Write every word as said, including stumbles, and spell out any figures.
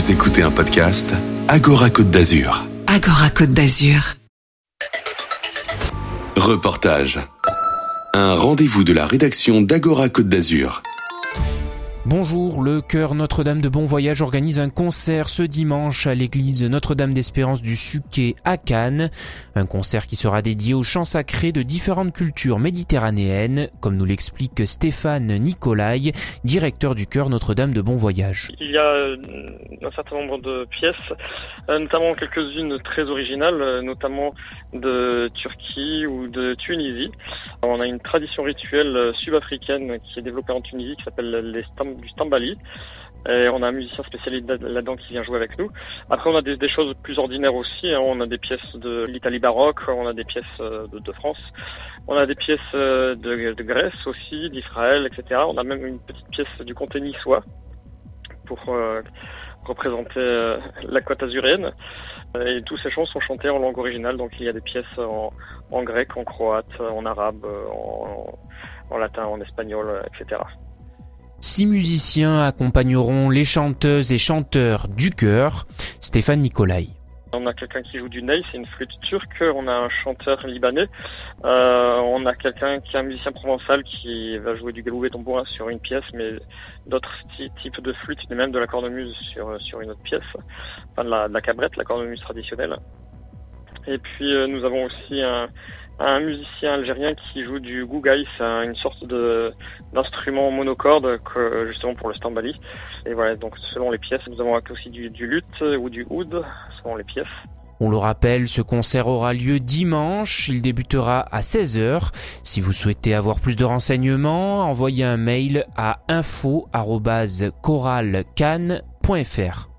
Vous écoutez un podcast Agora Côte d'Azur. Agora Côte d'Azur. Reportage. Un rendez-vous de la rédaction d'Agora Côte d'Azur. Bonjour, le Chœur Notre-Dame de Bon Voyage organise un concert ce dimanche à l'église Notre-Dame d'Espérance du Suquet à Cannes. Un concert qui sera dédié aux chants sacrés de différentes cultures méditerranéennes, comme nous l'explique Stéphane Nicolai, directeur du Chœur Notre-Dame de Bon Voyage. Il y a un certain nombre de pièces, notamment quelques-unes très originales, notamment de Turquie ou de Tunisie. On a une tradition rituelle sud-africaine qui est développée en Tunisie qui s'appelle les stam- du stambali. Et on a un musicien spécialiste là-dedans qui vient jouer avec nous. Après, on a des, des choses plus ordinaires aussi. Hein. On a des pièces de l'Italie baroque, on a des pièces de, de France, on a des pièces de, de Grèce aussi, d'Israël, et cetera. On a même une petite pièce du comté niçois pour euh, représenter euh, la côte azuréenne. Et tous ces chants sont chantés en langue originale. Donc il y a des pièces en, en grec, en croate, en arabe, en, en latin, en espagnol, et cetera. Six musiciens accompagneront les chanteuses et chanteurs du chœur. Stéphane Nicolai. On a quelqu'un qui joue du ney, c'est une flûte turque. On a un chanteur libanais. Euh, on a quelqu'un qui est un musicien provençal qui va jouer du galoubet tambourin sur une pièce, mais d'autres types de flûtes, et même de la cornemuse sur sur une autre pièce. Enfin de la, de la cabrette, la cornemuse traditionnelle. Et puis euh, nous avons aussi un un musicien algérien qui joue du gougaï, c'est une sorte de d'instrument monocorde que, justement pour le stambali. Et voilà, donc selon les pièces, nous avons aussi du, du luth ou du oud, selon les pièces. On le rappelle, ce concert aura lieu dimanche, il débutera à seize heures. Si vous souhaitez avoir plus de renseignements, envoyez un mail à info arobase chorale cannes point f r.